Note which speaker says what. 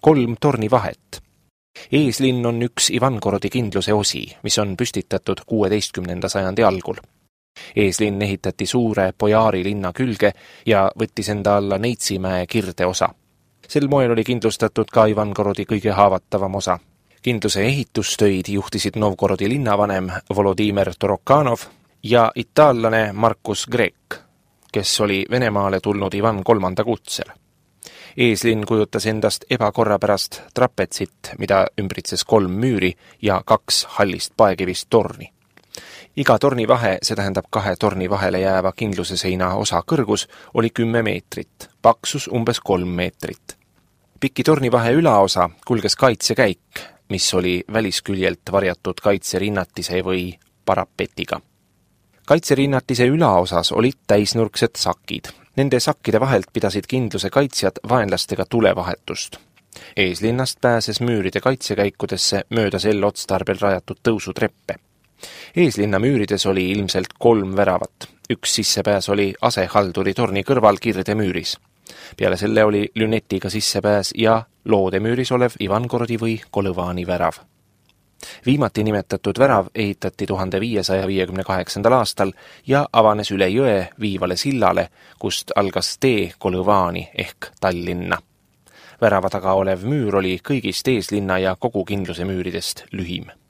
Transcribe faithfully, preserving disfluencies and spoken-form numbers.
Speaker 1: kolm tornivahet. Eeslinn on üks Ivangorodi kindluse osi, mis on püstitatud kuueteistkümnenda sajandi algul. Eeslinn ehitati suure Bojaari linna külge ja võttis enda alla Neitsimäe kirde osa. Sel moel oli kindlustatud ka Ivangorodi kõige haavatavam osa. Kindluse ehitustöid juhtisid Novgorodi linnavanem Volodimir Torokanov ja itaallane Markus Grek, kes oli Venemaale tulnud Ivan kolmanda kutsel. Eeslinn kujutas endast ebakorrapärast trapetsit, mida ümbritses kolm müüri ja kaks hallist paekivist torni. Iga torni vahe, see tähendab kahe torni vahele jääva kindluse seina osa kõrgus, oli kümme meetrit, paksus umbes kolm meetrit. Piki torni vahe ülaosa kulges kaitsekäik, mis oli välisküljelt varjatud kaitserinnatise või parapetiga. Kaitserinnatise ülaosas olid täisnurksed sakid. Nende sakkide vahelt pidasid kindluse kaitsjad vaenlastega tulevahetust. Eeslinnast pääses müüride kaitsekäikudesse mööda sel otstarbel rajatud tõusutreppe. Eeslinna müürides oli ilmselt kolm väravat. Üks sissepääs oli asehalduri torni kõrval kirde müüris. Peale selle oli lünetiga sissepääs ja loode müüris olev Ivangorodi või Kolõvani värav. Viimati nimetatud värav ehitati tuhande viiesaja viiekümne kaheksandal aastal ja avanes üle jõe viivale sillale, kust algas tee Kolõvani ehk Tallinna. Värava taga olev müür oli kõigist Eeslinna ja kogu kindluse müüridest lühim.